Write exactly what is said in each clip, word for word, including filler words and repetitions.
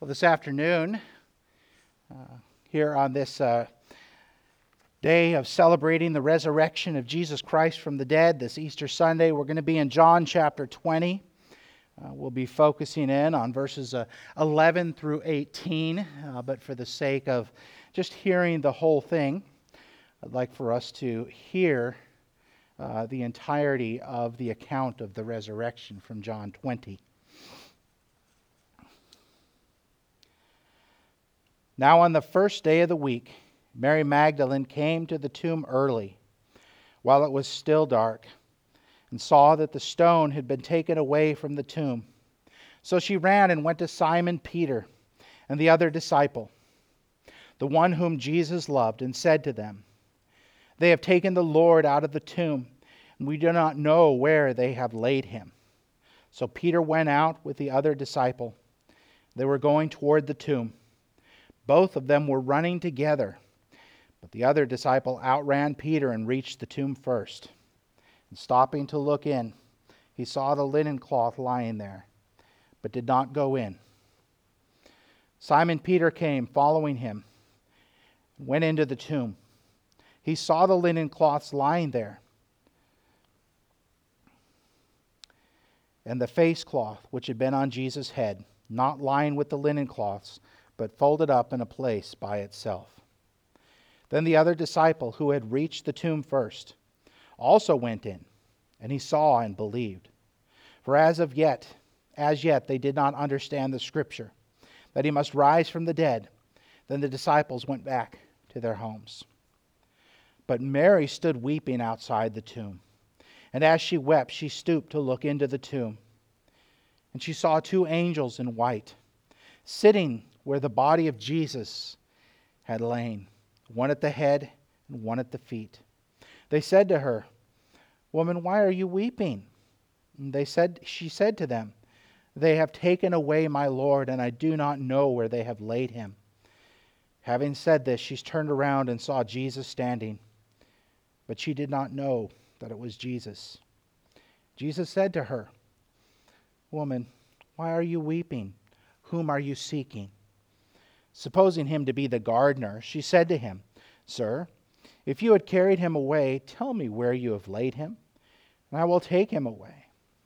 Well, this afternoon, uh, here on this uh, day of celebrating the resurrection of Jesus Christ from the dead, this Easter Sunday, we're going to be in John chapter twenty. Uh, we'll be focusing in on verses uh, eleven through eighteen, uh, but for the sake of just hearing the whole thing, I'd like for us to hear uh, the entirety of the account of the resurrection from John twenty. Now on the first day of the week, Mary Magdalene came to the tomb early, while it was still dark, and saw that the stone had been taken away from the tomb. So she ran and went to Simon Peter and the other disciple, the one whom Jesus loved, and said to them, "They have taken the Lord out of the tomb, and we do not know where they have laid him." So Peter went out with the other disciple. They were going toward the tomb. Both of them were running together, but the other disciple outran Peter and reached the tomb first. And stopping to look in, he saw the linen cloth lying there, but did not go in. Simon Peter came, following him, and went into the tomb. He saw the linen cloths lying there, and the face cloth which had been on Jesus' head, not lying with the linen cloths, but folded up in a place by itself. Then the other disciple, who had reached the tomb first, also went in, and he saw and believed. For as of yet, as yet they did not understand the scripture, that he must rise from the dead. Then the disciples went back to their homes. But Mary stood weeping outside the tomb. And as she wept, she stooped to look into the tomb. And she saw two angels in white, sitting where the body of Jesus had lain, one at the head and one at the feet. They said to her, "Woman, why are you weeping?" And they said, she said to them, "They have taken away my Lord, and I do not know where they have laid him." Having said this, she turned around and saw Jesus standing, but she did not know that it was Jesus. Jesus said to her, "Woman, why are you weeping? Whom are you seeking?" Supposing him to be the gardener, she said to him, "Sir, if you had carried him away, tell me where you have laid him, and I will take him away."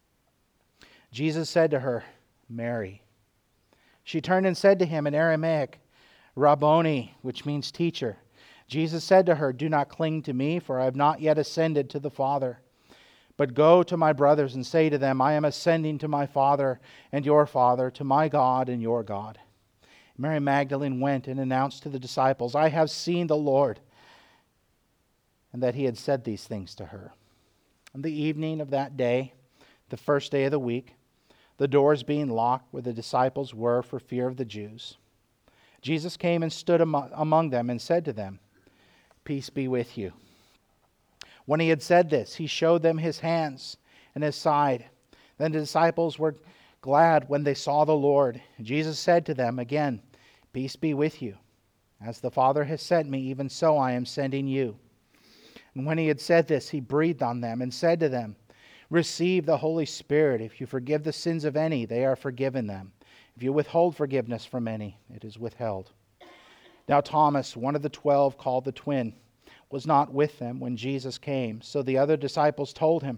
Jesus said to her, "Mary." She turned and said to him in Aramaic, "Rabboni," which means teacher. Jesus said to her, "Do not cling to me, for I have not yet ascended to the Father. But go to my brothers and say to them, I am ascending to my Father and your Father, to my God and your God." Mary Magdalene went and announced to the disciples, "I have seen the Lord," and that he had said these things to her. On the evening of that day, the first day of the week, the doors being locked where the disciples were for fear of the Jews, Jesus came and stood among them and said to them, "Peace be with you." When he had said this, he showed them his hands and his side. Then the disciples were glad when they saw the Lord. Jesus said to them again, "Peace be with you. As the Father has sent me, even so I am sending you." And when he had said this, he breathed on them and said to them, "Receive the Holy Spirit. If you forgive the sins of any, they are forgiven them. If you withhold forgiveness from any, it is withheld." Now Thomas, one of the twelve, called the twin, was not with them when Jesus came. So the other disciples told him,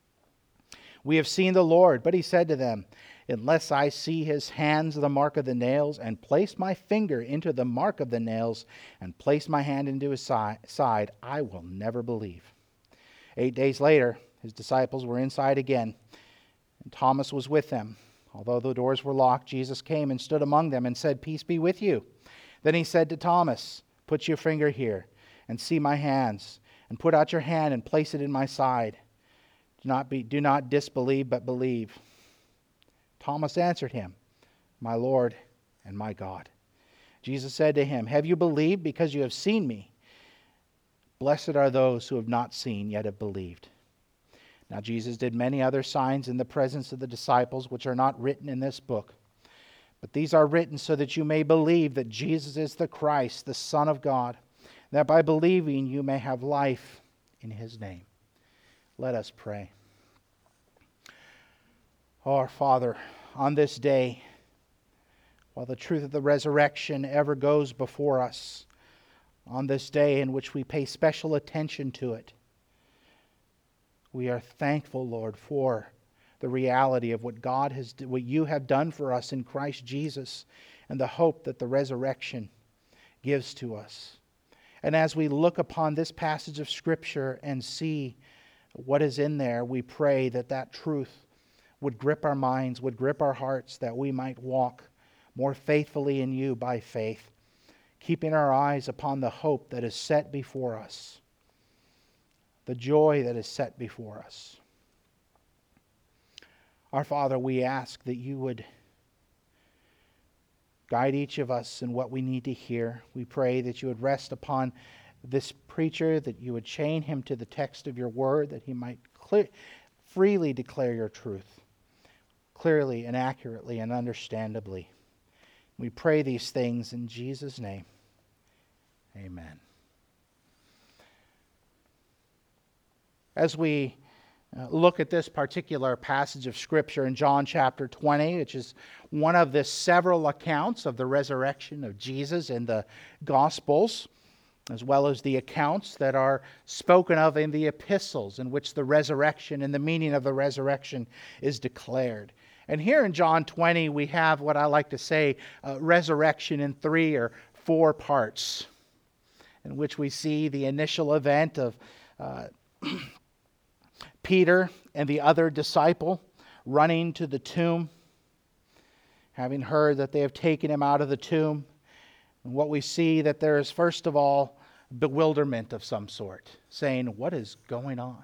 "We have seen the Lord." But he said to them, "Unless I see his hands, the mark of the nails, and place my finger into the mark of the nails, and place my hand into his side, I will never believe." Eight days later, his disciples were inside again, and Thomas was with them. Although the doors were locked, Jesus came and stood among them and said, "Peace be with you." Then he said to Thomas, "Put your finger here and see my hands, and put out your hand and place it in my side. Do not be, do not disbelieve, but believe." Thomas answered him, "My Lord and my God." Jesus said to him, "Have you believed because you have seen me? Blessed are those who have not seen, yet have believed." Now Jesus did many other signs in the presence of the disciples, which are not written in this book. But these are written so that you may believe that Jesus is the Christ, the Son of God, that by believing you may have life in his name. Let us pray. Oh, our Father, on this day, while the truth of the resurrection ever goes before us on this day in which we pay special attention to it. We are thankful, Lord, for the reality of what God has, what you have done for us in Christ Jesus, and the hope that the resurrection gives to us. And as we look upon this passage of Scripture and see what is in there, we pray that that truth would grip our minds, would grip our hearts, that we might walk more faithfully in you by faith, keeping our eyes upon the hope that is set before us, the joy that is set before us. Our Father, we ask that you would guide each of us in what we need to hear. We pray that you would rest upon this preacher, that you would chain him to the text of your word, that he might clear, freely declare your truth, clearly and accurately and understandably. We pray these things in Jesus' name. Amen. As we uh, look at this particular passage of Scripture in John chapter twenty, which is one of the several accounts of the resurrection of Jesus in the Gospels, as well as the accounts that are spoken of in the epistles, in which the resurrection and the meaning of the resurrection is declared. And here in John twenty, we have what I like to say, uh, resurrection in three or four parts, in which we see the initial event of uh, Peter and the other disciple running to the tomb, having heard that they have taken him out of the tomb. And what we see that there is, first of all, bewilderment of some sort, saying, what is going on?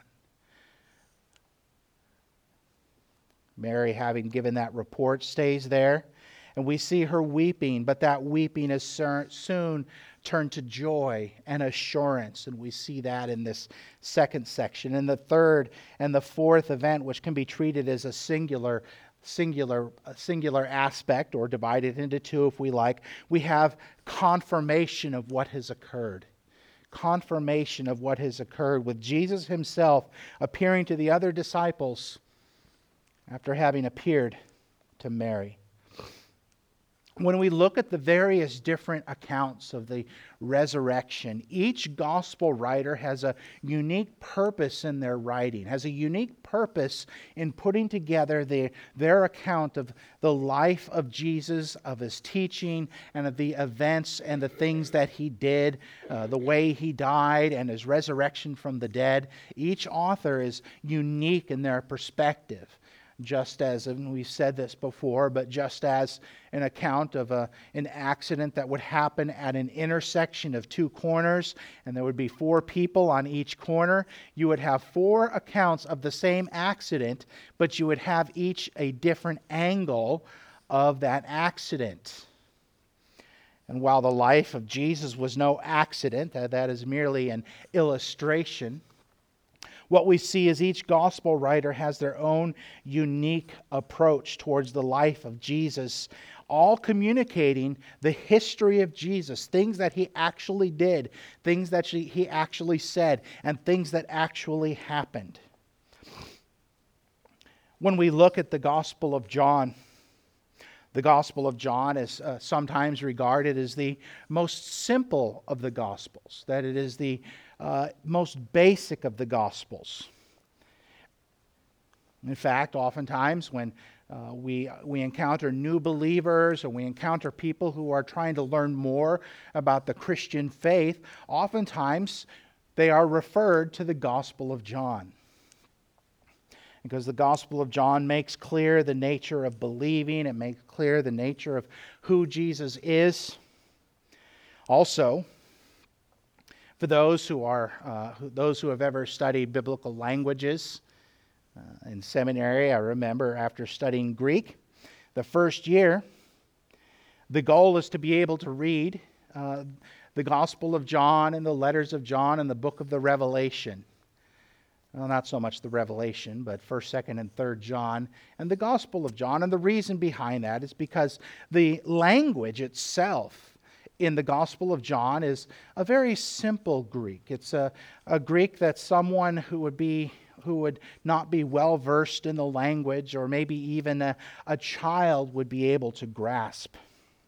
Mary, having given that report, stays there, and we see her weeping, but that weeping is soon turned to joy and assurance, and we see that in this second section. In the third and the fourth event, which can be treated as a singular singular a singular aspect, or divided into two if we like, we have confirmation of what has occurred. Confirmation of what has occurred, with Jesus himself appearing to the other disciples after having appeared to Mary. When we look at the various different accounts of the resurrection, each gospel writer has a unique purpose in their writing, has a unique purpose in putting together the, their account of the life of Jesus, of his teaching, and of the events and the things that he did, uh, the way he died, and his resurrection from the dead. Each author is unique in their perspective. Just as, and we've said this before, but just as an account of a, an accident that would happen at an intersection of two corners, and there would be four people on each corner, you would have four accounts of the same accident, but you would have each a different angle of that accident. And while the life of Jesus was no accident, uh, that is merely an illustration, what we see is each gospel writer has their own unique approach towards the life of Jesus, all communicating the history of Jesus, things that he actually did, things that he actually said, and things that actually happened. When we look at the Gospel of John, the Gospel of John is uh, sometimes regarded as the most simple of the Gospels, that it is the uh, most basic of the Gospels. In fact, oftentimes when uh, we, we encounter new believers, or we encounter people who are trying to learn more about the Christian faith, oftentimes they are referred to the Gospel of John. Because the Gospel of John makes clear the nature of believing. It makes clear the nature of who Jesus is. Also, for those who are uh, those who have ever studied biblical languages uh, in seminary, I remember after studying Greek, the first year, the goal is to be able to read uh, the Gospel of John and the letters of John and the book of the Revelation. Well, not so much the Revelation, but first, second, and third John, and the Gospel of John. And the reason behind that is because the language itself in the Gospel of John is a very simple Greek. It's a, a Greek that someone who would be who would not be well versed in the language, or maybe even a, a child, would be able to grasp.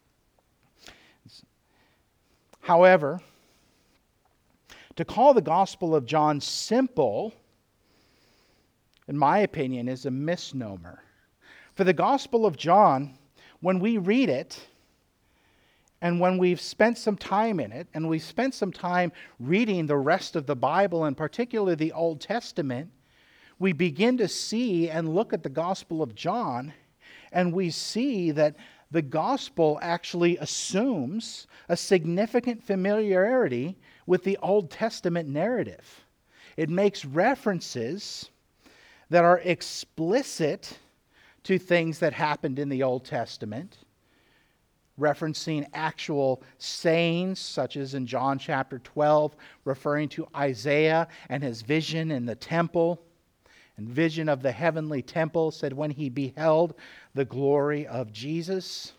However, to call the Gospel of John simple, in my opinion, is a misnomer. For the Gospel of John, when we read it, and when we've spent some time in it, and we've spent some time reading the rest of the Bible, and particularly the Old Testament, we begin to see and look at the Gospel of John, and we see that the Gospel actually assumes a significant familiarity with the Old Testament narrative. It makes references that are explicit to things that happened in the Old Testament, referencing actual sayings, such as in John chapter twelve, referring to Isaiah and his vision in the temple, and vision of the heavenly temple, said when he beheld the glory of Jesus.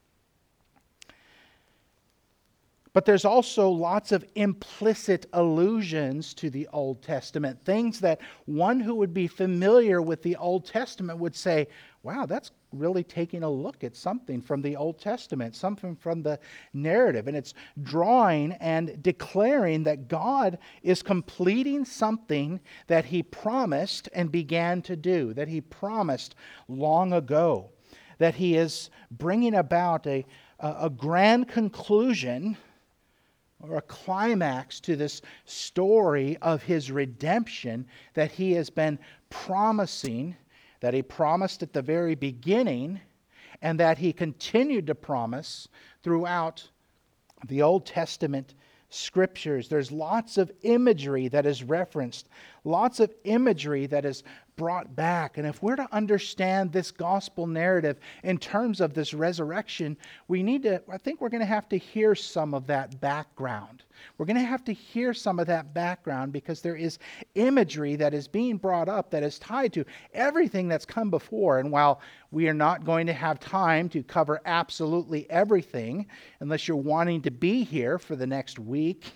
But there's also lots of implicit allusions to the Old Testament, things that one who would be familiar with the Old Testament would say, wow, that's really taking a look at something from the Old Testament, something from the narrative. And it's drawing and declaring that God is completing something that He promised and began to do, that He promised long ago, that He is bringing about a, a grand conclusion or a climax to this story of His redemption that He has been promising, that He promised at the very beginning, and that He continued to promise throughout the Old Testament Scriptures. There's lots of imagery that is referenced, lots of imagery that is brought back. And if we're to understand this gospel narrative in terms of this resurrection, we need to, I think we're going to have to hear some of that background. We're going to have to hear some of that background because there is imagery that is being brought up that is tied to everything that's come before. And while we are not going to have time to cover absolutely everything, unless you're wanting to be here for the next week,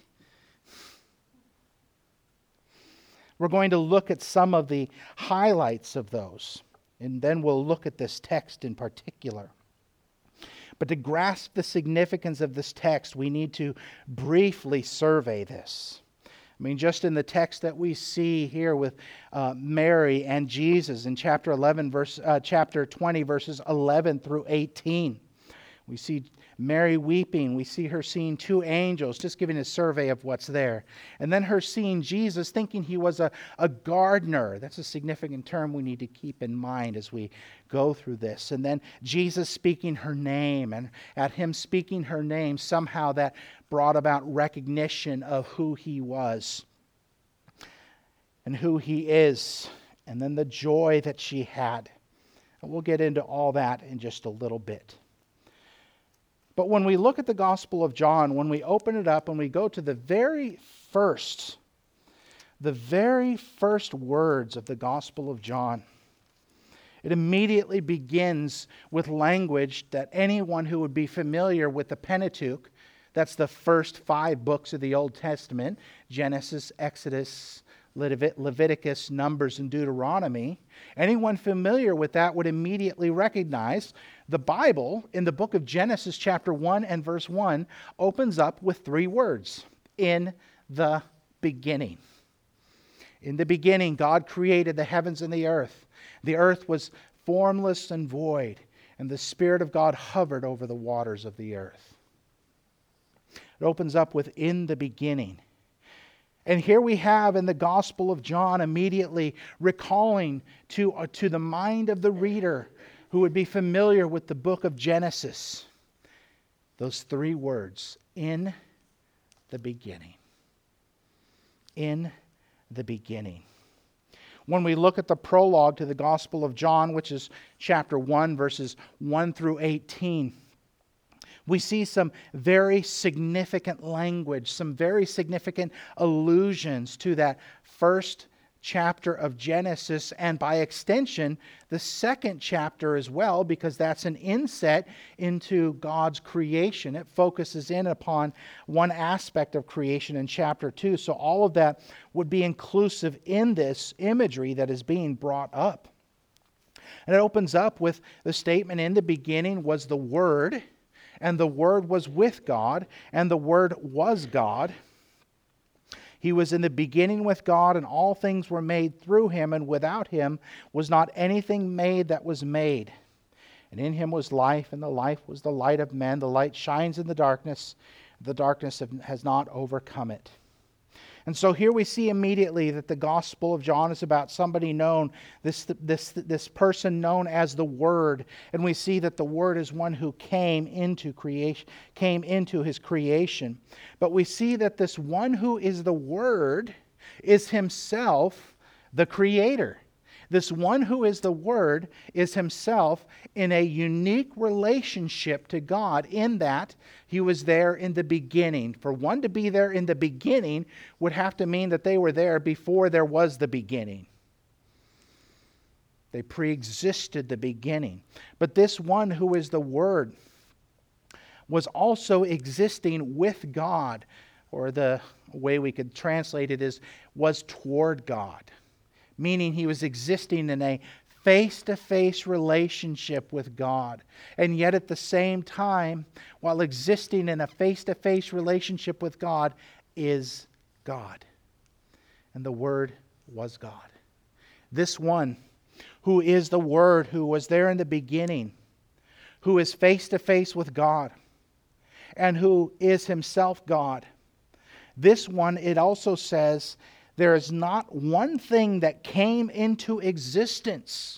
we're going to look at some of the highlights of those, and then we'll look at this text in particular. But to grasp the significance of this text, we need to briefly survey this. I mean, just in the text that we see here with uh, Mary and Jesus in chapter eleven, verse uh, chapter twenty, verses eleven through eighteen, we see Mary weeping. We see her seeing two angels, just giving a survey of what's there. And then her seeing Jesus, thinking He was a, a gardener. That's a significant term we need to keep in mind as we go through this. And then Jesus speaking her name. And at Him speaking her name, somehow that brought about recognition of who He was and who He is. And then the joy that she had. And we'll get into all that in just a little bit. But when we look at the Gospel of John, when we open it up and we go to the very first, the very first words of the Gospel of John, it immediately begins with language that anyone who would be familiar with the Pentateuch, that's the first five books of the Old Testament, Genesis, Exodus, Levit- Leviticus, Numbers, and Deuteronomy, anyone familiar with that would immediately recognize the Bible in the book of Genesis chapter one and verse one opens up with three words: in the beginning. In the beginning, God created the heavens and the earth. The earth was formless and void, and the Spirit of God hovered over the waters of the earth. It opens up with in the beginning. And here we have in the Gospel of John immediately recalling to, uh, to the mind of the reader who would be familiar with the book of Genesis those three words: in the beginning. In the beginning. When we look at the prologue to the Gospel of John, which is chapter one, verses one through eighteen, we see some very significant language, some very significant allusions to that first chapter of Genesis, and by extension, the second chapter as well, because that's an inset into God's creation. It focuses in upon one aspect of creation in chapter two. So all of that would be inclusive in this imagery that is being brought up. And it opens up with the statement, in the beginning was the Word, and the Word was with God, and the Word was God. He was in the beginning with God, and all things were made through him, and without him was not anything made that was made. And in him was life, and the life was the light of men. The light shines in the darkness. The darkness has not overcome it. And so here we see immediately that the Gospel of John is about somebody known, this, this, this person known as the Word. And we see that the Word is one who came into creation, came into his creation. But we see that this one who is the Word is himself the Creator. This one who is the Word is himself in a unique relationship to God in that he was there in the beginning. For one to be there in the beginning would have to mean that they were there before there was the beginning. They pre-existed the beginning. But this one who is the Word was also existing with God, or the way we could translate it is, was toward God. Meaning he was existing in a face-to-face relationship with God. And yet at the same time, while existing in a face-to-face relationship with God, is God. And the Word was God. This one who is the Word, who was there in the beginning, who is face-to-face with God, and who is himself God. This one, it also says, there is not one thing that came into existence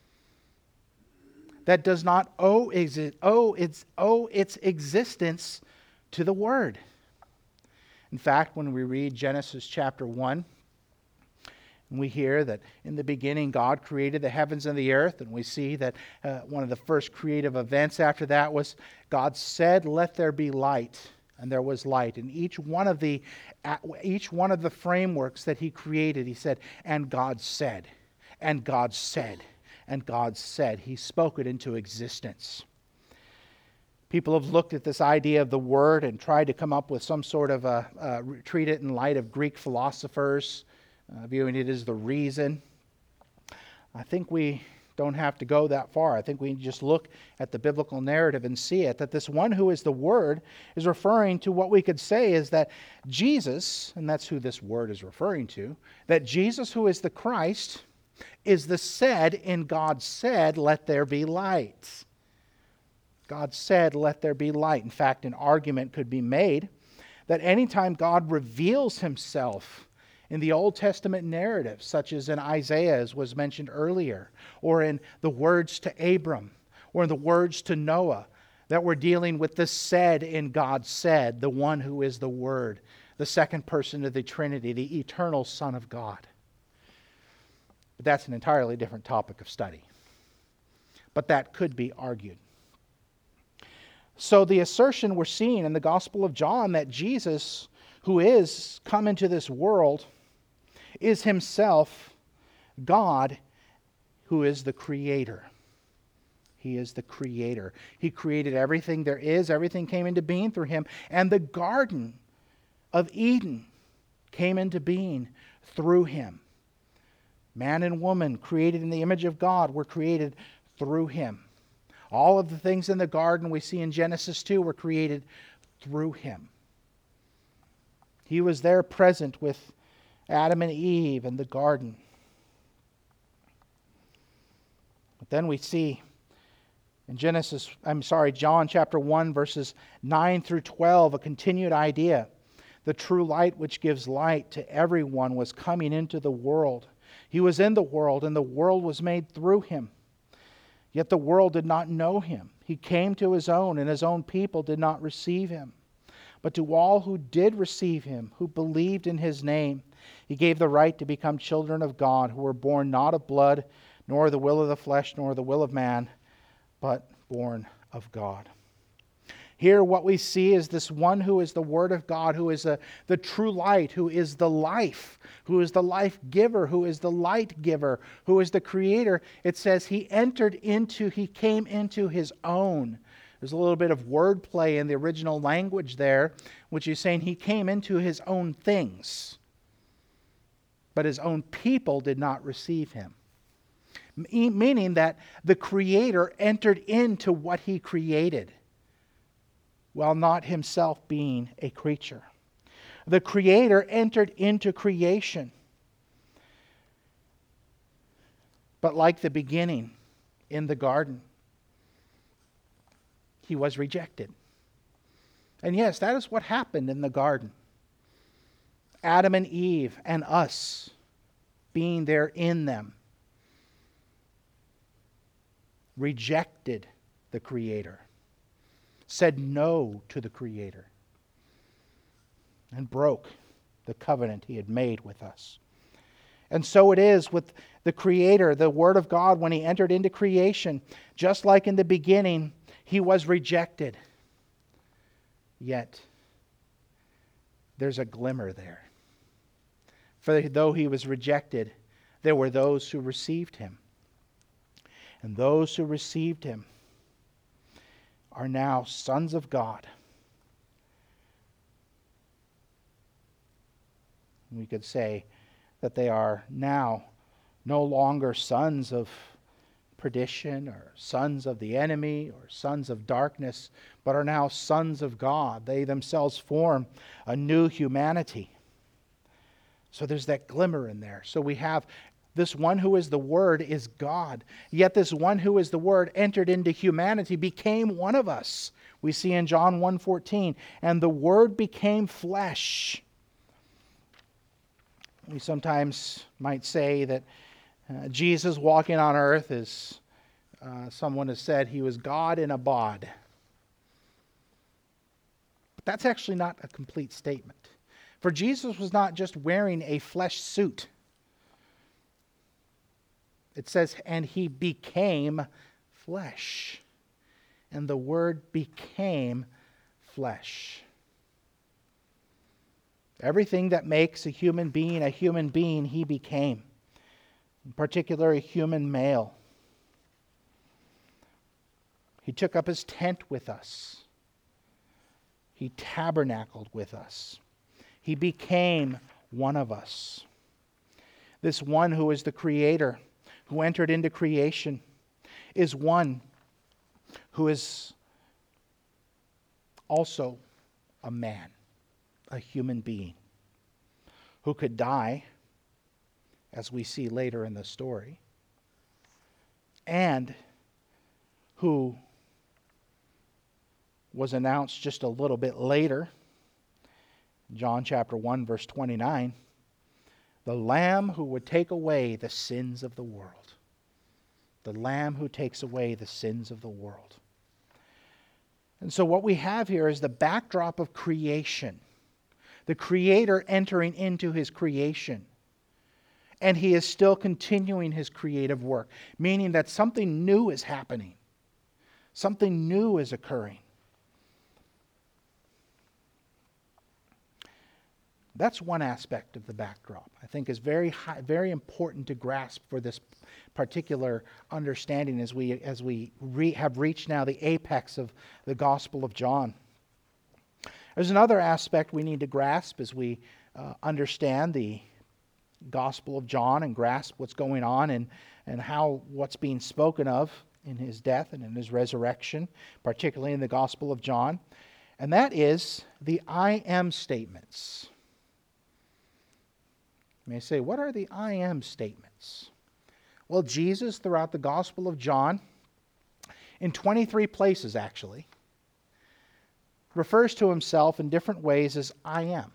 that does not owe, exi- owe, its, owe its existence to the Word. In fact, when we read Genesis chapter one, we hear that in the beginning God created the heavens and the earth, and we see that uh, one of the first creative events after that was God said, "Let there be light." And there was light. And each one of the each one of the frameworks that he created, he said, and God said, and God said, and God said. He spoke it into existence. People have looked at this idea of the Word and tried to come up with some sort of a, uh, treat it in light of Greek philosophers, uh, viewing it as the reason. I think we don't have to go that far. I think we just look at the biblical narrative and see it, that this one who is the Word is referring to what we could say is that Jesus, and that's who this Word is referring to, that Jesus who is the Christ is the said in God said, "Let there be light." God said, "Let there be light." In fact, an argument could be made that anytime God reveals himself in the Old Testament narrative, such as in Isaiah, as was mentioned earlier, or in the words to Abram, or in the words to Noah, that we're dealing with the said in God said, the one who is the Word, the second person of the Trinity, the eternal Son of God. But that's an entirely different topic of study. But that could be argued. So the assertion we're seeing in the Gospel of John that Jesus, who is come into this world, is himself God, who is the Creator. He is the Creator. He created everything there is. Everything came into being through him. And the Garden of Eden came into being through him. Man and woman, created in the image of God, were created through him. All of the things in the garden we see in Genesis two were created through him. He was there present with Adam and Eve in the garden. But then we see in Genesis, I'm sorry, John chapter one, verses nine through twelve, a continued idea. The true light which gives light to everyone was coming into the world. He was in the world, and the world was made through him. Yet the world did not know him. He came to his own, and his own people did not receive him. But to all who did receive him, who believed in his name, he gave the right to become children of God, who were born not of blood, nor the will of the flesh, nor the will of man, but born of God. Here what we see is this one who is the Word of God, who is a, the true light, who is the life, who is the life giver, who is the light giver, who is the Creator. It says he entered into, he came into his own. There's a little bit of wordplay in the original language there, which is saying he came into his own things, but his own people did not receive him. Meaning that the Creator entered into what he created. while not himself being a creature. The Creator entered into creation. But like the beginning in the garden, he was rejected. And yes, that is what happened in the garden. Adam and Eve and us being there in them rejected the Creator, said no to the Creator, and broke the covenant he had made with us. And so it is with the Creator, the Word of God, when he entered into creation. Just like in the beginning, he was rejected. Yet, there's a glimmer there. For though he was rejected, there were those who received him. And those who received him are now sons of God. We could say that they are now no longer sons of perdition or sons of the enemy or sons of darkness, but are now sons of God. They themselves form a new humanity. So there's that glimmer in there. So we have this one who is the Word is God. Yet this one who is the Word entered into humanity, became one of us. We see in John one fourteen, and the Word became flesh. We sometimes might say that uh, Jesus walking on earth is, uh, someone has said, he was God in a bod. But that's actually not a complete statement. For Jesus was not just wearing a flesh suit. It says, and he became flesh. And the Word became flesh. Everything that makes a human being a human being, he became. In particular, a human male. He took up his tent with us. He tabernacled with us. He became one of us. This one who is the Creator, who entered into creation, is one who is also a man, a human being, who could die, as we see later in the story, and who was announced just a little bit later, John chapter one, verse twenty-nine, the Lamb who would take away the sins of the world. The Lamb who takes away the sins of the world. And so what we have here is the backdrop of creation. The Creator entering into his creation. And he is still continuing his creative work, meaning that something new is happening. Something new is occurring. That's one aspect of the backdrop I think is very high, very important to grasp for this particular understanding as we as we re, have reached now the apex of the Gospel of John. There's another aspect we need to grasp as we uh, understand the Gospel of John and grasp what's going on and, and how what's being spoken of in his death and in his resurrection, particularly in the Gospel of John. And that is the I am statements. You may say, what are the I am statements? Well, Jesus, throughout the Gospel of John, in twenty-three places actually, refers to himself in different ways as I am.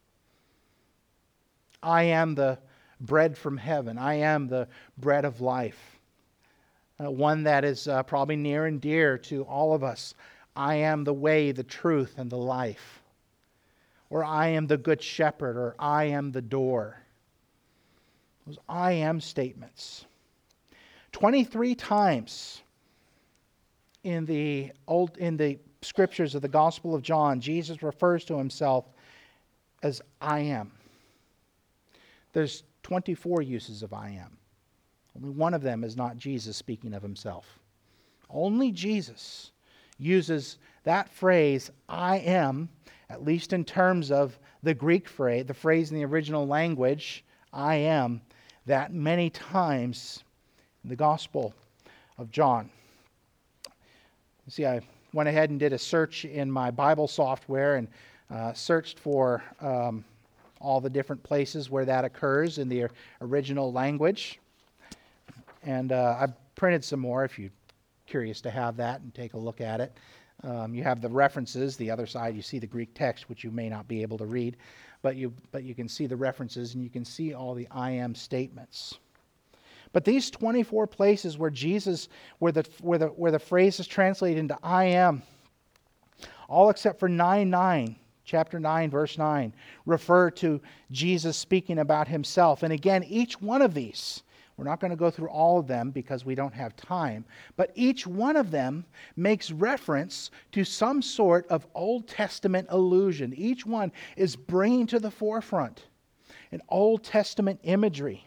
I am the bread from heaven. I am the bread of life. Uh, one that is uh, probably near and dear to all of us. I am the way, the truth, and the life. Or I am the good shepherd, or I am the door. Those I am statements. twenty-three times in the old in the scriptures of the Gospel of John, Jesus refers to himself as I am. There's twenty-four uses of I am. Only one of them is not Jesus speaking of himself. Only Jesus uses that phrase, I am, at least in terms of the Greek phrase, the phrase in the original language, I am, that many times in the Gospel of John. You see, I went ahead and did a search in my Bible software and uh, searched for um, all the different places where that occurs in the original language. And uh, I printed some more if you're curious to have that and take a look at it. Um, you have the references. The other side, you see the Greek text, which you may not be able to read. But you, but you can see the references and you can see all the I am statements. But these twenty-four places where Jesus, where the, where the, where the phrase is translated into I am, all except for nine nine, chapter nine, verse nine, refer to Jesus speaking about himself. And again, each one of these, we're not going to go through all of them because we don't have time, but each one of them makes reference to some sort of Old Testament allusion. Each one is bringing to the forefront an Old Testament imagery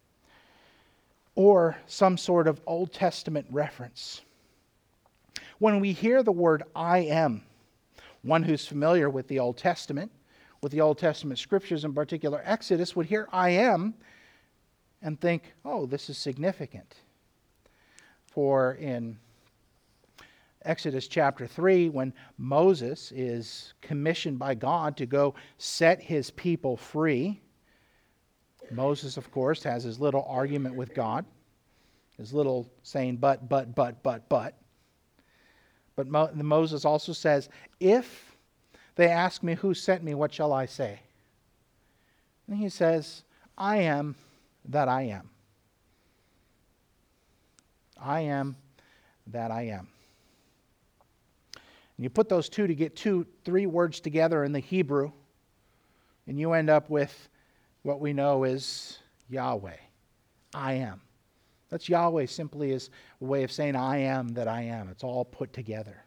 or some sort of Old Testament reference. When we hear the word I am, one who's familiar with the Old Testament, with the Old Testament scriptures, in particular Exodus, would hear I am and think, oh, this is significant. For in Exodus chapter three, when Moses is commissioned by God to go set his people free, Moses, of course, has his little argument with God, his little saying, but, but, but, but, but. But Mo- Moses also says, if they ask me who sent me, what shall I say? And he says, I am that I am. I am that I am. And you put those two to get two, three words together in the Hebrew, and you end up with what we know is Yahweh. I am. That's Yahweh simply as a way of saying I am that I am. It's all put together.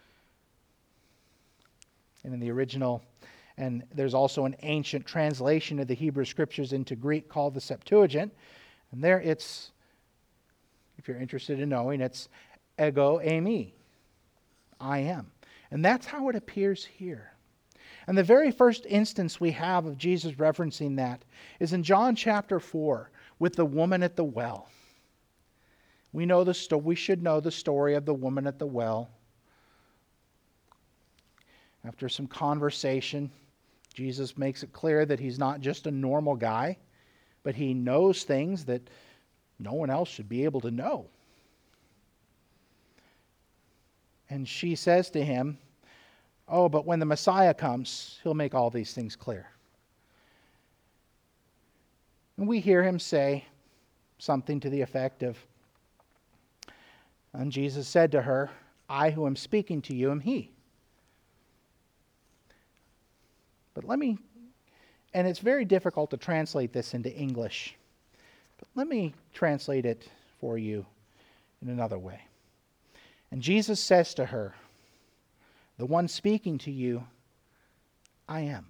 And in the original, and there's also an ancient translation of the Hebrew Scriptures into Greek called the Septuagint. And there it's, if you're interested in knowing, it's ego eimi. I am. And that's how it appears here. And the very first instance we have of Jesus referencing that is in John chapter four with the woman at the well. We know the sto- we should know the story of the woman at the well. After some conversation, Jesus makes it clear that he's not just a normal guy, but he knows things that no one else should be able to know. And she says to him, oh, but when the Messiah comes, he'll make all these things clear. And we hear him say something to the effect of, and Jesus said to her, I who am speaking to you am he. But let me, and it's very difficult to translate this into English, but let me translate it for you in another way. And Jesus says to her, the one speaking to you, I am.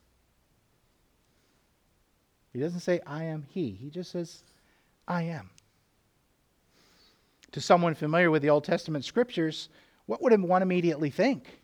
He doesn't say, I am he. He just says, I am. To someone familiar with the Old Testament Scriptures, what would one immediately think?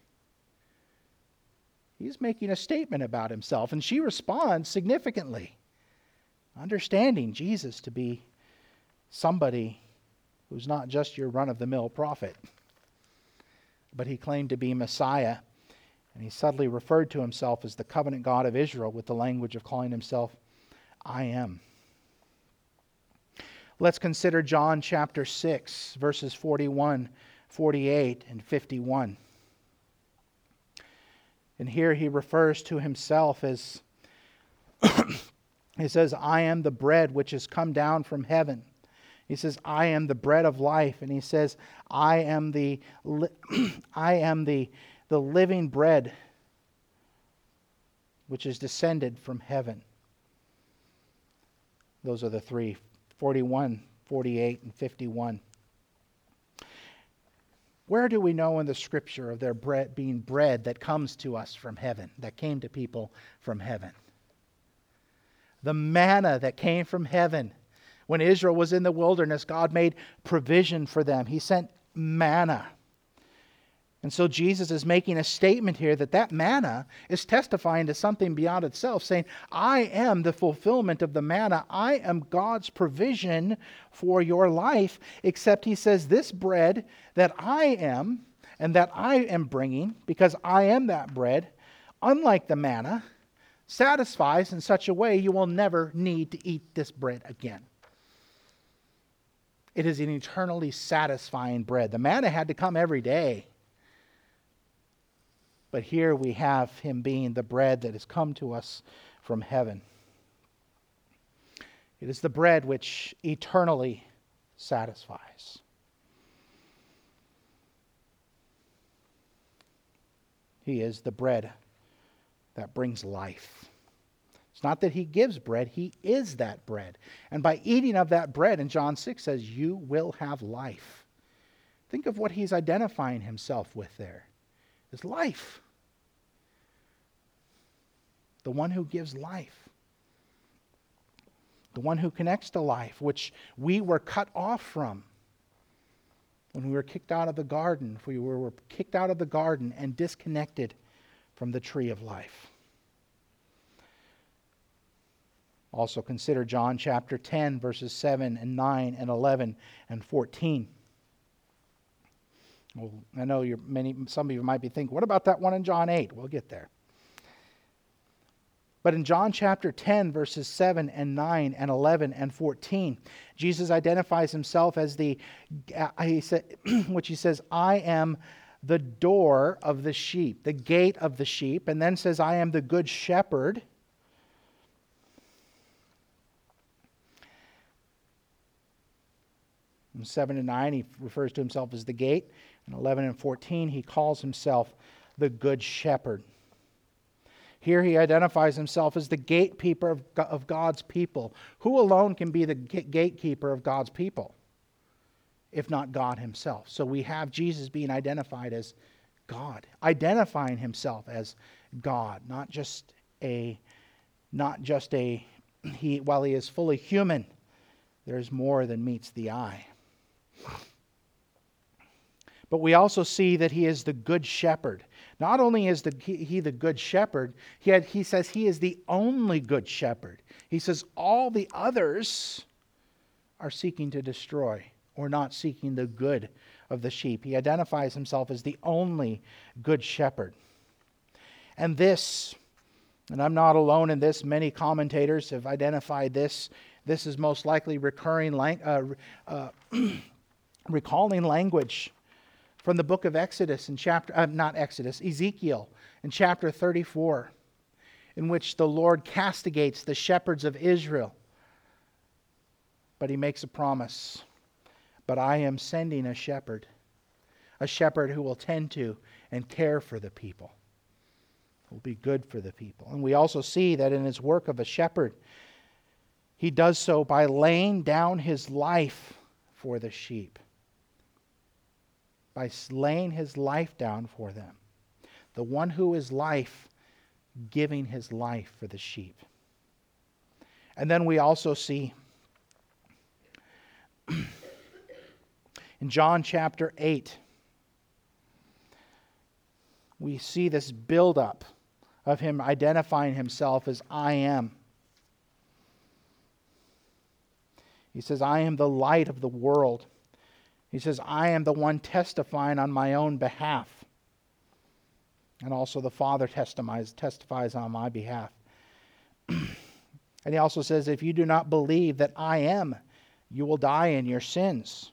He's making a statement about himself, and she responds significantly, understanding Jesus to be somebody who's not just your run-of-the-mill prophet, but he claimed to be Messiah, and he subtly referred to himself as the covenant God of Israel with the language of calling himself, I am. Let's consider John chapter six, verses forty-one, forty-eight, and fifty-one. And here he refers to himself as, he says, I am the bread which has come down from heaven. He says, I am the bread of life. And he says, I am the, I am the, the living bread which is descended from heaven. Those are the three, forty-one, forty-eight, and fifty-one. Where do we know in the Scripture of their bread being bread that comes to us from heaven, that came to people from heaven? The manna that came from heaven. When Israel was in the wilderness, God made provision for them. He sent manna. And so Jesus is making a statement here that that manna is testifying to something beyond itself, saying, I am the fulfillment of the manna. I am God's provision for your life. Except he says, this bread that I am and that I am bringing, because I am that bread, unlike the manna, satisfies in such a way you will never need to eat this bread again. It is an eternally satisfying bread. The manna had to come every day. But here we have him being the bread that has come to us from heaven. It is the bread which eternally satisfies. He is the bread that brings life. It's not that he gives bread, he is that bread. And by eating of that bread, in John six says, you will have life. Think of what he's identifying himself with there. Is life. The one who gives life. The one who connects to life, which we were cut off from. When we were kicked out of the garden, if we were kicked out of the garden and disconnected from the tree of life. Also consider John chapter ten, verses seven and nine and eleven and fourteen. Well, I know you're many. Some of you might be thinking, what about that one in John eight? We'll get there. But in John chapter ten, verses seven and nine and eleven and fourteen, Jesus identifies himself as the, he said, which he says, I am the door of the sheep, the gate of the sheep, and then says, I am the good shepherd. In seven and nine, he refers to himself as the gate. In eleven and fourteen, he calls himself the good shepherd. Here he identifies himself as the gatekeeper of, of God's people. Who alone can be the gatekeeper of God's people, if not God himself? So we have Jesus being identified as God, identifying himself as God, not just a, not just a, he, while he is fully human, there is more than meets the eye. But we also see that he is the good shepherd. Not only is the, he, he the good shepherd, he, had, he says he is the only good shepherd. He says all the others are seeking to destroy or not seeking the good of the sheep. He identifies himself as the only good shepherd. And this, and I'm not alone in this, many commentators have identified this. This is most likely recurring lang- uh, uh, recalling language from the book of Exodus in chapter, uh, not Exodus, Ezekiel in chapter thirty-four, in which the Lord castigates the shepherds of Israel. But he makes a promise. But I am sending a shepherd, a shepherd who will tend to and care for the people, will be good for the people. And we also see that in his work of a shepherd, he does so by laying down his life for the sheep. By laying his life down for them. The one who is life, giving his life for the sheep. And then we also see in John chapter eight, we see this buildup of him identifying himself as I am. He says, I am the light of the world. He says, I am the one testifying on my own behalf. And also the Father testifies, testifies on my behalf. And he also says, if you do not believe that I am, you will die in your sins.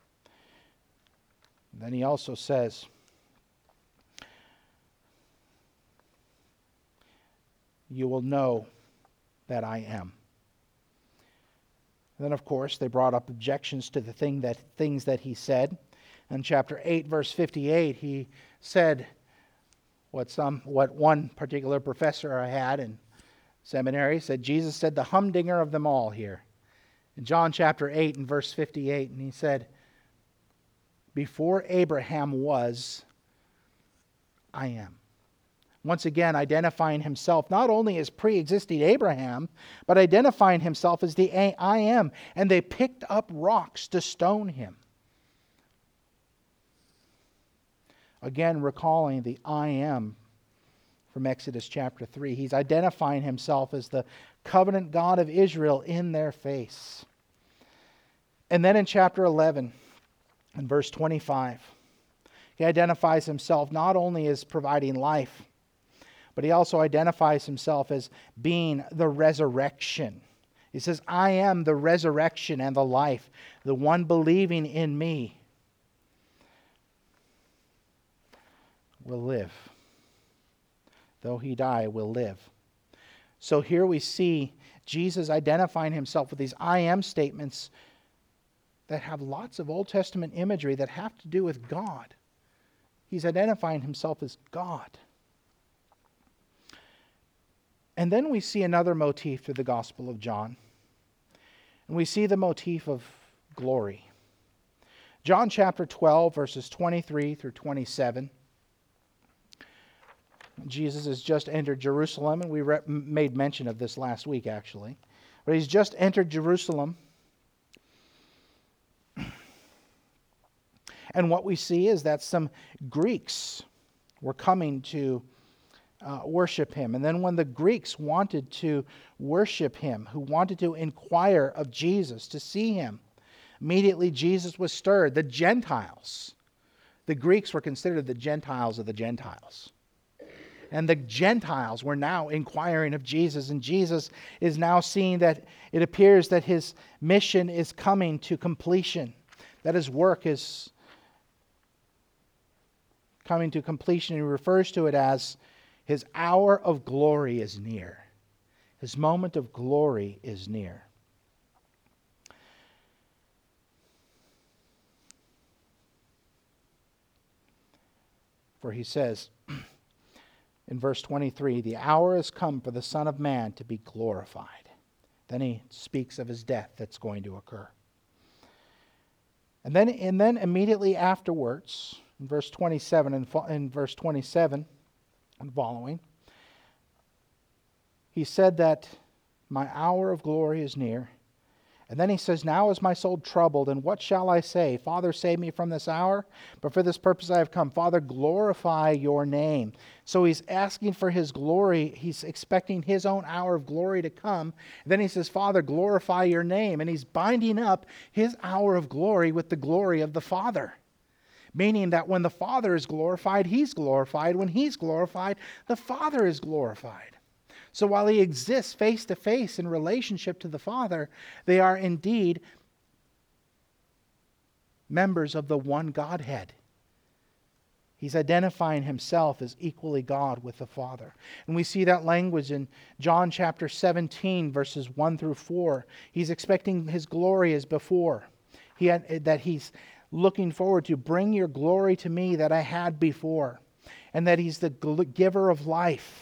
And then he also says, you will know that I am. Then, of course, they brought up objections to the thing that things that he said. In chapter eight, verse fifty-eight, he said what some, what one particular professor I had in seminary said. Jesus said the humdinger of them all here. In John chapter eight and verse fifty-eight, and he said, before Abraham was, I am. Once again, identifying himself not only as pre-existing Abraham, but identifying himself as the I am. And they picked up rocks to stone him. Again, recalling the I am from Exodus chapter three. He's identifying himself as the covenant God of Israel in their face. And then in chapter eleven, in verse twenty-five, He identifies himself not only as providing life, but he also identifies himself as being the resurrection. He says, I am the resurrection and the life. The one believing in me will live. Though he die, will live. So here we see Jesus identifying himself with these I am statements that have lots of Old Testament imagery that have to do with God. He's identifying himself as God. And then we see another motif through the Gospel of John. And we see the motif of glory. John chapter twelve, verses twenty-three through twenty-seven. Jesus has just entered Jerusalem, and we re- made mention of this last week, actually. But he's just entered Jerusalem. And what we see is that some Greeks were coming to uh, worship him. And then when the Greeks wanted to worship him, who wanted to inquire of Jesus, to see him, immediately Jesus was stirred. The Gentiles, the Greeks were considered the Gentiles of the Gentiles. And the Gentiles were now inquiring of Jesus. And Jesus is now seeing that it appears that his mission is coming to completion, that his work is coming to completion. He refers to it as his hour of glory is near. His moment of glory is near. For he says in verse twenty-three, the hour has come for the Son of Man to be glorified. Then he speaks of his death that's going to occur. And then, and then immediately afterwards, in verse twenty-seven and in verse twenty-seven and following, he said that my hour of glory is near. And then he says, now is my soul troubled, and what shall I say? Father, save me from this hour, but for this purpose I have come. Father, glorify your name. So he's asking for his glory. He's expecting his own hour of glory to come. And then he says, Father, glorify your name. And he's binding up his hour of glory with the glory of the Father. Meaning that when the Father is glorified, he's glorified. When he's glorified, the Father is glorified. So while he exists face to face in relationship to the Father, they are indeed members of the one Godhead. He's identifying himself as equally God with the Father. And we see that language in John chapter seventeen, verses one through four. He's expecting his glory as before. He had, that he's looking forward to, bring your glory to me that I had before. And that he's the giver of life.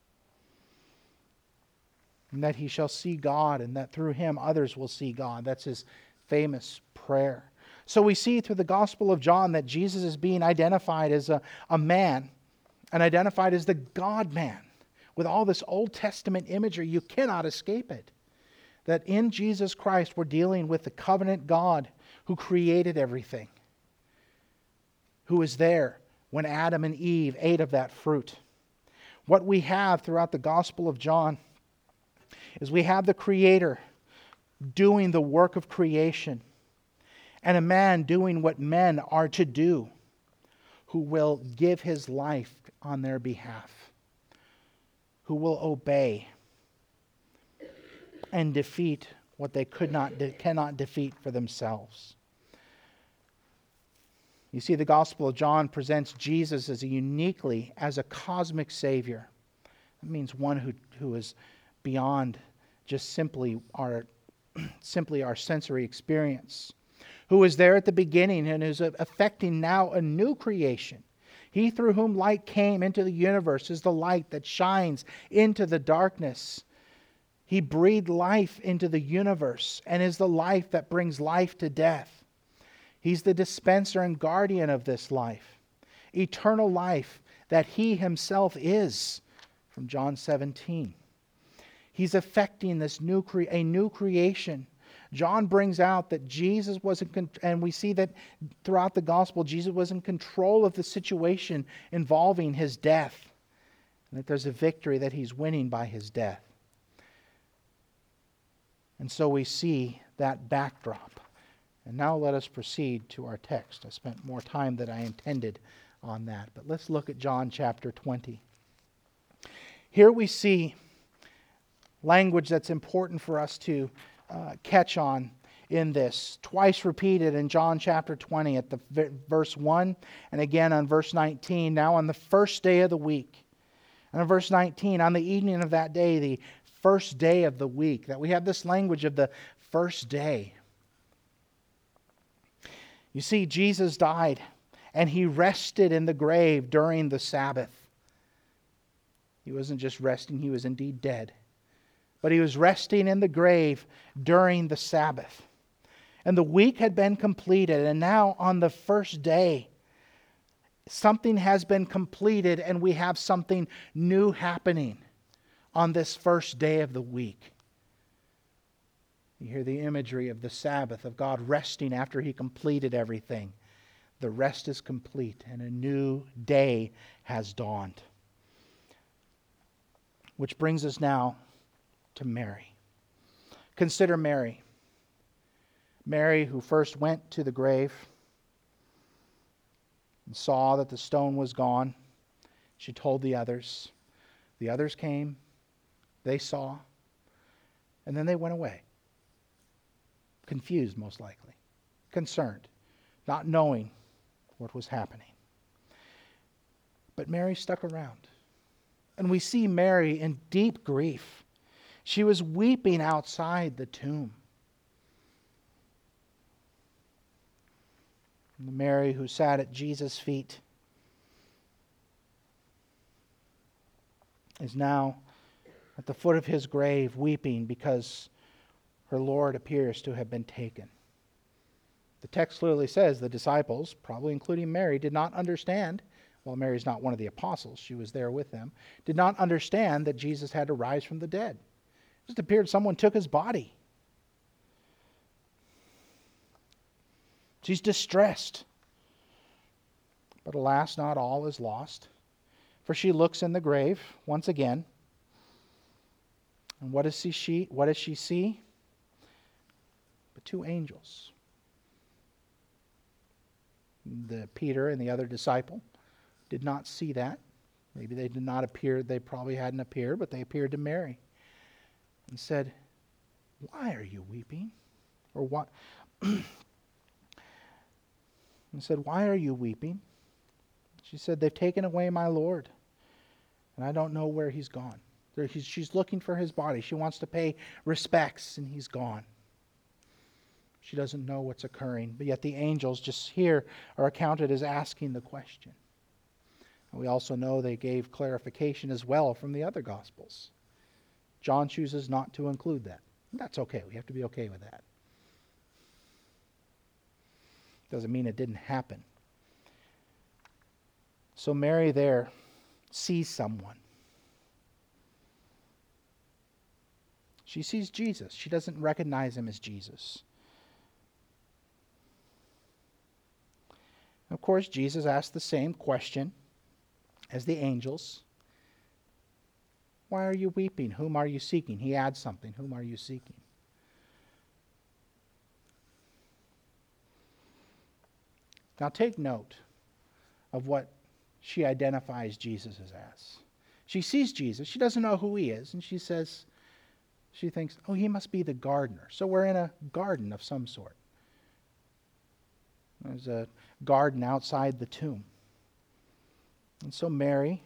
And that he shall see God, and that through him others will see God. That's his famous prayer. So we see through the Gospel of John that Jesus is being identified as a, a man, and identified as the God-man. With all this Old Testament imagery, you cannot escape it. That in Jesus Christ we're dealing with the covenant God who created everything. Who was there when Adam and Eve ate of that fruit. What we have throughout the Gospel of John is we have the Creator doing the work of creation, and a man doing what men are to do, who will give his life on their behalf, who will obey and defeat what they could not, cannot defeat for themselves. You see, the Gospel of John presents Jesus as a uniquely as a cosmic Savior. That means one who, who is beyond just simply our, simply our sensory experience, who was there at the beginning and is affecting now a new creation. He through whom light came into the universe is the light that shines into the darkness. He breathed life into the universe and is the life that brings life to death. He's the dispenser and guardian of this life, eternal life that He Himself is, from John seventeen. He's affecting this new cre- a new creation. John brings out that Jesus was in con- and we see that throughout the gospel, Jesus was in control of the situation involving His death, and that there's a victory that He's winning by His death. And so we see that backdrop. And now let us proceed to our text. I spent more time than I intended on that. But let's look at John chapter twenty. Here we see language that's important for us to uh, catch on in this. Twice repeated in John chapter twenty at the v- verse one and again on verse nineteen. Now on the first day of the week. And in verse nineteen, on the evening of that day, the first day of the week, that we have this language of the first day. You see, Jesus died and He rested in the grave during the Sabbath. He wasn't just resting, He was indeed dead. But He was resting in the grave during the Sabbath. And the week had been completed, and now on the first day, something has been completed and we have something new happening on this first day of the week. You hear the imagery of the Sabbath, of God resting after He completed everything. The rest is complete and a new day has dawned. Which brings us now to Mary. Consider Mary. Mary, who first went to the grave and saw that the stone was gone. She told the others. The others came. They saw. And then they went away. Confused, most likely. Concerned. Not knowing what was happening. But Mary stuck around. And we see Mary in deep grief. She was weeping outside the tomb. And Mary, who sat at Jesus' feet, is now at the foot of His grave weeping because her Lord appears to have been taken. The text clearly says the disciples, probably including Mary, did not understand. Well, Mary's not one of the apostles. She was there with them. Did not understand that Jesus had to rise from the dead. It just appeared someone took His body. She's distressed. But alas, not all is lost. For she looks in the grave once again. And what does she, what does she see? But two angels. The Peter and the other disciple did not see that. Maybe they did not appear, they probably hadn't appeared, but they appeared to Mary and said, "Why are you weeping?" Or what? And said, "Why are you weeping?" She said, "They've taken away my Lord, and I don't know where He's gone." There, he's, she's looking for His body. She wants to pay respects, and He's gone. She doesn't know what's occurring, but yet the angels just here are accounted as asking the question. And we also know they gave clarification as well from the other Gospels. John chooses not to include that. That's okay. We have to be okay with that. Doesn't mean it didn't happen. So Mary there sees someone. She sees Jesus. She doesn't recognize Him as Jesus. Of course, Jesus asked the same question as the angels. "Why are you weeping? Whom are you seeking?" He adds something. "Whom are you seeking?" Now take note of what she identifies Jesus as. She sees Jesus. She doesn't know who He is. And she says, she thinks, "Oh, He must be the gardener." So we're in a garden of some sort. There's a garden outside the tomb. And so Mary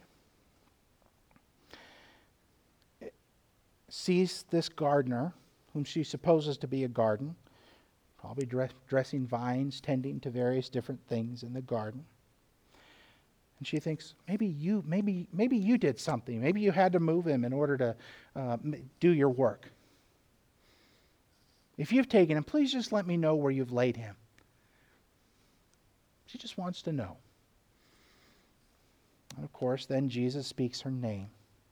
sees this gardener, whom she supposes to be a garden, probably dress, dressing vines, tending to various different things in the garden. And she thinks, maybe you, maybe, maybe you did something. Maybe you had to move Him in order to uh, do your work. If you've taken Him, please just let me know where you've laid Him. She just wants to know. And of course, then Jesus speaks her name.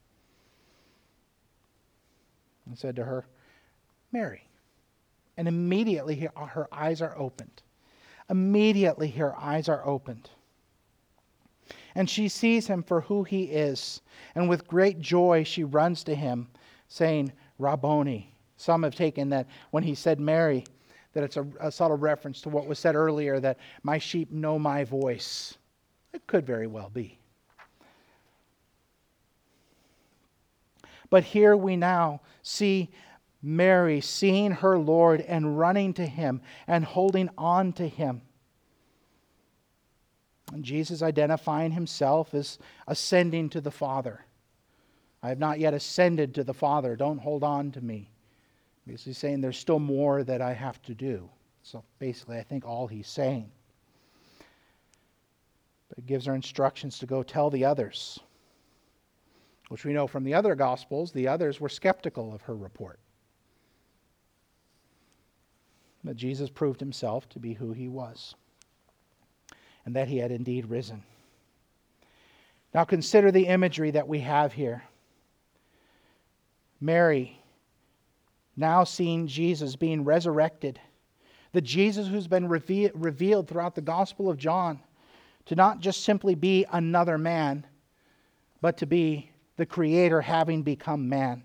And said to her, "Mary." And immediately her eyes are opened. Immediately her eyes are opened. And she sees Him for who He is. And with great joy she runs to Him, saying, "Rabboni." Some have taken that when He said Mary, that it's a, a subtle reference to what was said earlier, that my sheep know my voice. It could very well be. But here we now see Mary seeing her Lord and running to Him and holding on to Him. And Jesus identifying Himself as ascending to the Father. I have not yet ascended to the Father. Don't hold on to me. Because He's saying there's still more that I have to do. So basically, I think all He's saying. But He gives her instructions to go tell the others. Which we know from the other Gospels, the others were skeptical of her report. But Jesus proved Himself to be who He was. And that He had indeed risen. Now consider the imagery that we have here. Mary, now seeing Jesus being resurrected. The Jesus who's been reve- revealed throughout the Gospel of John to not just simply be another man, but to be the Creator having become man.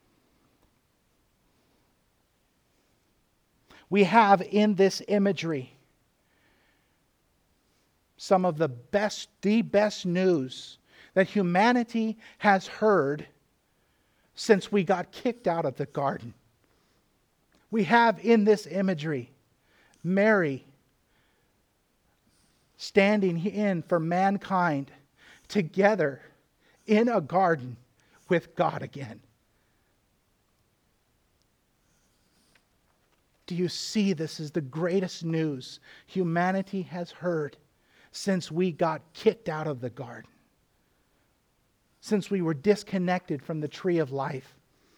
We have in this imagery some of the best, the best news that humanity has heard since we got kicked out of the garden. We have in this imagery Mary standing in for mankind together in a garden with God again. Do you see this as the greatest news humanity has heard since we got kicked out of the garden? Since we were disconnected from the tree of life.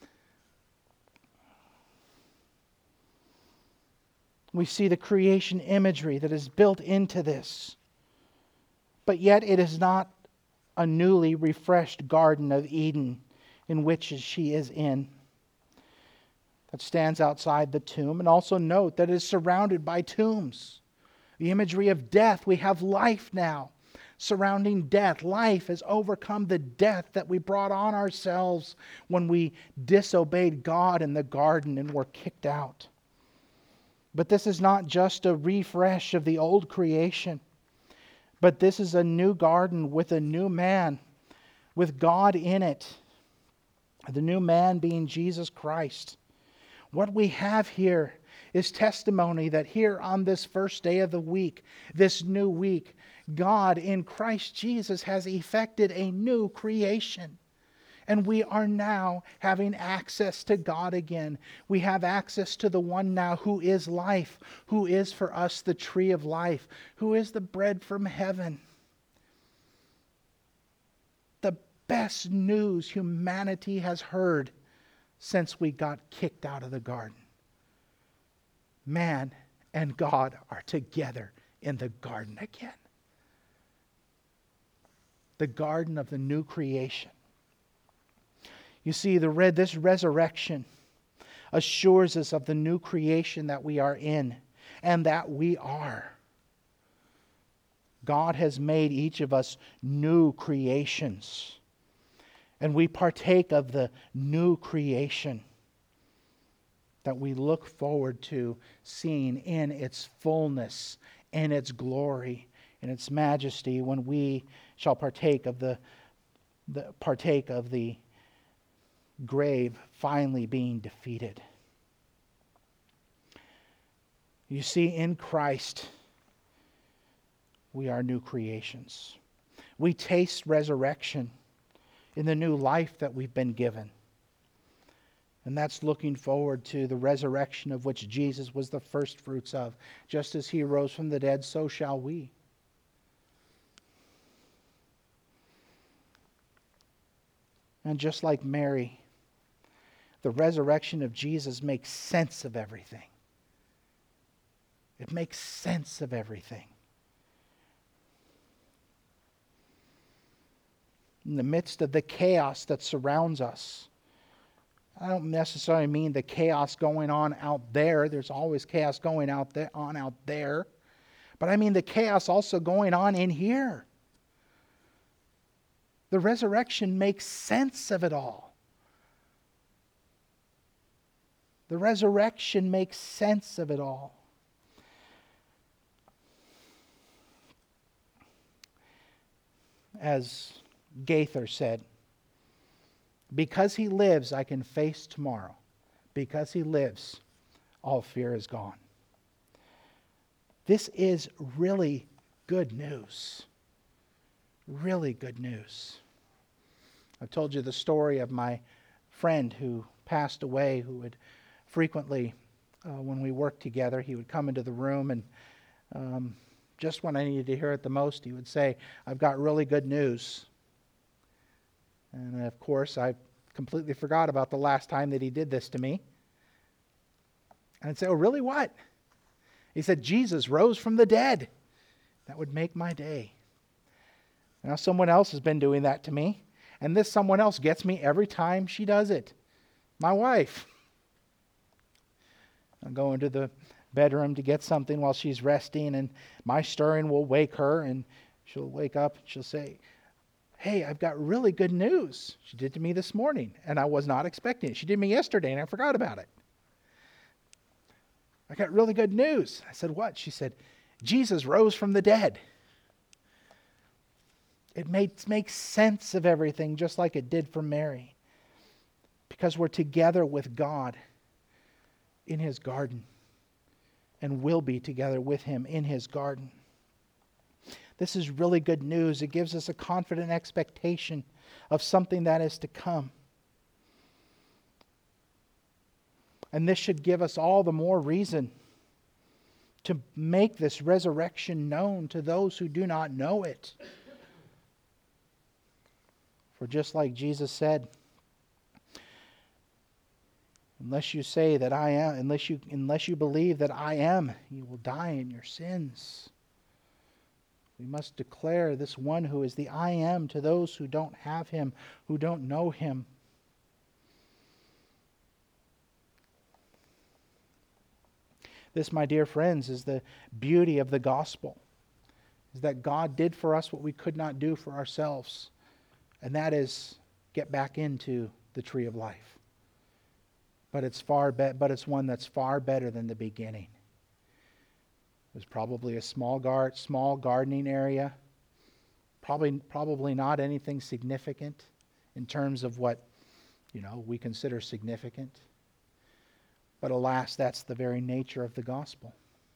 We see the creation imagery that is built into this. But yet it is not a newly refreshed Garden of Eden in which she is in. That stands outside the tomb. And also note that it is surrounded by tombs. The imagery of death. We have life now. Surrounding death. Life has overcome the death that we brought on ourselves when we disobeyed God in the garden and were kicked out. But this is not just a refresh of the old creation. But this is a new garden with a new man, with God in it. The new man being Jesus Christ. What we have here is testimony that here on this first day of the week, this new week, God in Christ Jesus has effected a new creation. And we are now having access to God again. We have access to the one now who is life, who is for us the tree of life, who is the bread from heaven. The best news humanity has heard since we got kicked out of the garden. Man and God are together in the garden again. The garden of the new creation. You see, the red, this resurrection assures us of the new creation that we are in and that we are. God has made each of us new creations. And we partake of the new creation that we look forward to seeing in its fullness, in its glory, in its majesty when we shall partake of the, the partake of the grave finally being defeated. You see, in Christ, we are new creations. We taste resurrection in the new life that we've been given. And that's looking forward to the resurrection of which Jesus was the first fruits of. Just as He rose from the dead, so shall we. And just like Mary, the resurrection of Jesus makes sense of everything. It makes sense of everything. In the midst of the chaos that surrounds us, I don't necessarily mean the chaos going on out there. There's always chaos going out there, on out there. But I mean the chaos also going on in here. The resurrection makes sense of it all. The resurrection makes sense of it all. as Gaither said, because he lives, I can face tomorrow. Because he lives, all fear is gone. This is really good news. Really good news. I've told you the story of my friend who passed away, who would frequently, uh, when we worked together, he would come into the room and um, just when I needed to hear it the most, he would say, "I've got really good news." And of course, I completely forgot about the last time that he did this to me. And I'd say, "Oh, really? What?" He said, "Jesus rose from the dead." That would make my day. Now, someone else has been doing that to me, and this someone else gets me every time she does it. My wife. I'll go into the bedroom to get something while she's resting, and my stirring will wake her, and she'll wake up and she'll say, "Hey, I've got really good news." She did to me this morning, and I was not expecting it. She did me yesterday, and I forgot about it. "I got really good news." I said, "What?" She said, "Jesus rose from the dead." It makes, makes sense of everything, just like it did for Mary. Because we're together with God in His garden, and will be together with Him in His garden. This is really good news. It gives us a confident expectation of something that is to come. And this should give us all the more reason to make this resurrection known to those who do not know it. For just like Jesus said, unless you say that I am, unless you unless you believe that I am, you will die in your sins. We must declare this one who is the I am to those who don't have Him, who don't know Him. This, my dear friends, is the beauty of the gospel, is that God did for us what we could not do for ourselves, and that is get back into the tree of life. But it's far be- but it's one that's far better than the beginning. There's probably a small gar- small gardening area, probably probably not anything significant in terms of what, you know, we consider significant. But alas, that's the very nature of the gospel.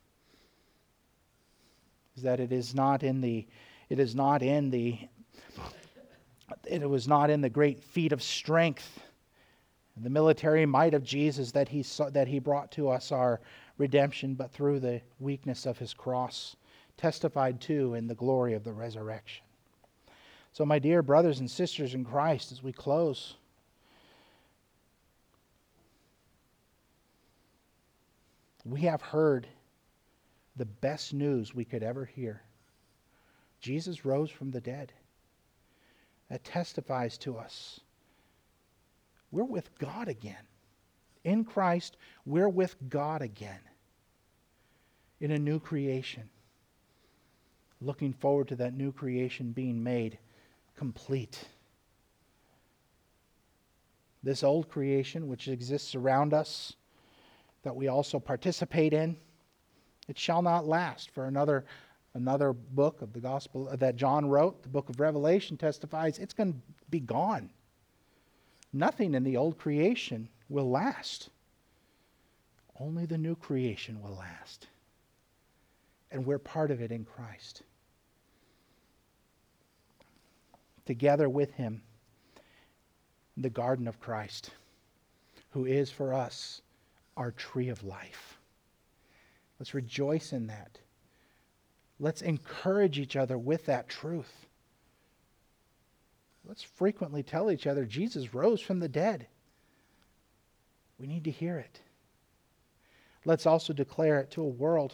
Is that it is not in the it is not in the it was not in the great feat of strength and the military might of Jesus that he saw, that he brought to us our redemption, but through the weakness of His cross, testified to in the glory of the resurrection. So, my dear brothers and sisters in Christ, as we close, we have heard the best news we could ever hear. Jesus rose from the dead. That testifies to us we're with God again. In Christ, we're with God again in a new creation. Looking forward to that new creation being made complete. This old creation, which exists around us, that we also participate in, it shall not last. For another another book of the gospel that John wrote, the book of Revelation, testifies it's going to be gone. Nothing in the old creation will last. Only the new creation will last. And we're part of it in Christ. Together with Him, in the garden of Christ, who is for us our tree of life. Let's rejoice in that. Let's encourage each other with that truth. Let's frequently tell each other Jesus rose from the dead. We need to hear it. Let's also declare it to a world,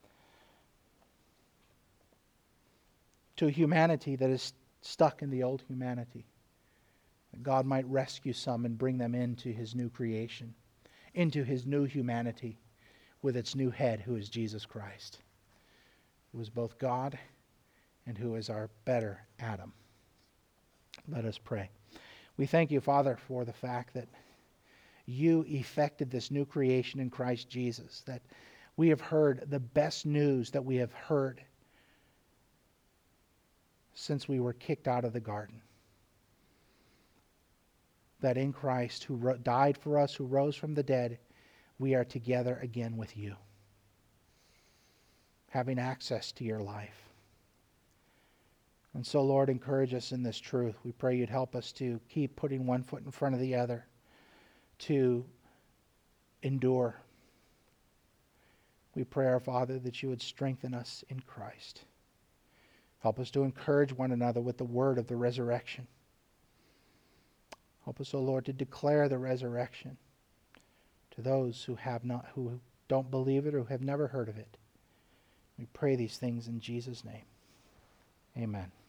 to a humanity that is stuck in the old humanity. That God might rescue some and bring them into His new creation, into His new humanity with its new head, who is Jesus Christ, who is both God and who is our better Adam. Let us pray. We thank You, Father, for the fact that You effected this new creation in Christ Jesus, that we have heard the best news that we have heard. since we were kicked out of the garden. That in Christ, who ro- died for us, who rose from the dead, we are together again with you, having access to your life. And so, Lord, encourage us in this truth. We pray you'd help us to keep putting one foot in front of the other, to endure. We pray, our Father, that you would strengthen us in Christ. Help us to encourage one another with the word of the resurrection. Help us, O Lord, to declare the resurrection to those who have not, who don't believe it or who have never heard of it. We pray these things in Jesus' name. Amen.